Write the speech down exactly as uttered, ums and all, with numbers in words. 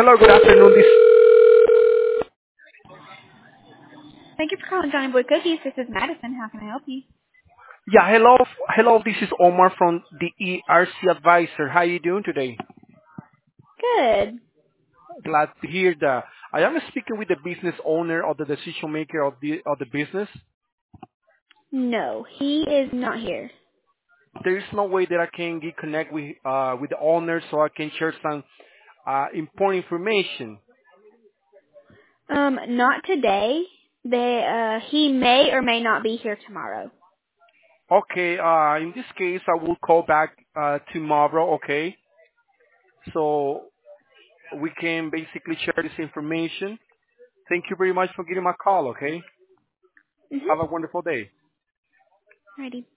Hello, good afternoon. This Thank you for calling Johnny Boy Cookies. This is Madison. How can I help you? yeah, hello, hello. This is Omar from the E R C Advisor. How you doing today? Good. Glad to hear that. I am speaking with the business owner or the decision maker of the of the business. No, he is not here. There is no way that I can get connect with uh, with the owner so I can share some uh, important information. Um, not today. They, uh, he may or may not be here tomorrow. Okay. Uh, in this case, I will call back uh, tomorrow. Okay. So we can basically share this information. Thank you very much for getting my call. Okay. Mhm. Have a wonderful day. Alrighty.